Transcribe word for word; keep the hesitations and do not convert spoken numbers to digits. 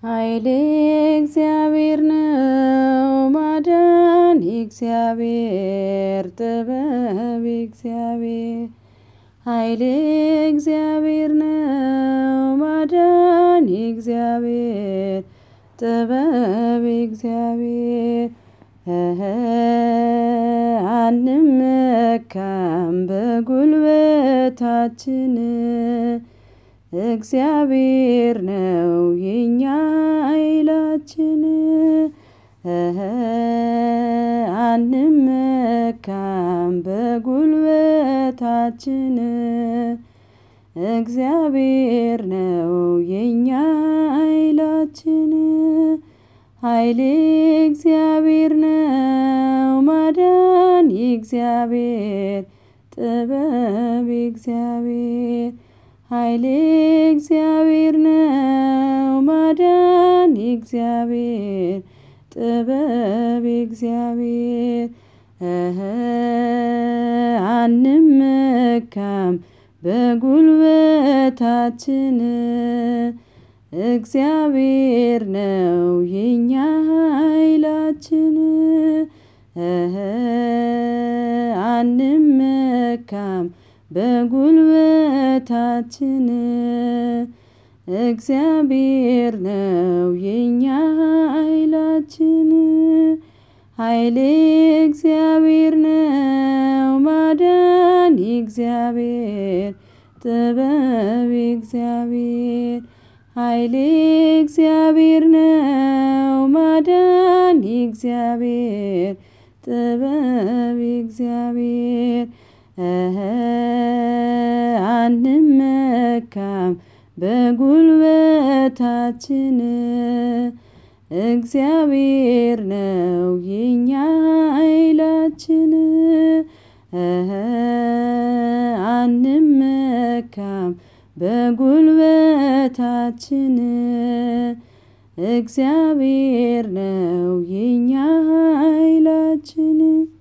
ኃይል እግዚአብሔር ነው ማዳን እግዚአብሔር ጥበብ እግዚአብሔር ኃይል እግዚአብሔር ነው ማዳን እግዚአብሔር ጥበብ እግዚአብሔር አንመካም በጉልበታችን እግዚአብሔር ነው የኛ ኃይላችን አንመካም በጉልበታችን እግዚአብሔር ነው የኛ ኃይላችን ኃይል እግዚአብሔር ነው ማዳን እግዚአብሔር ጥበብ እግዚአብሔር ኃይል እግዚአብሔር ነው ማዳን እግዚአብሔር ጥበብ እግዚአብሔር አንመካም በጉልበታችን እግዚአብሔር ነው የኛ ኃይላችን አንመካም በጉልበታችን እግዚአብሔር ነው የኛ ኃይላችን ኃይል እግዚአብሔር ነው ማዳን እግዚአብሔር ጥበብ እግዚአብሔር ኃይል እግዚአብሔር ነው ማዳን እግዚአብሔር ጥበብ እግዚአብሔር አንመካም በጉልበታችን እግዚአብሔር ነው የኛ ኃይላችን አንመካም በጉልበታችን እግዚአብሔር ነው የኛ ኃይላችን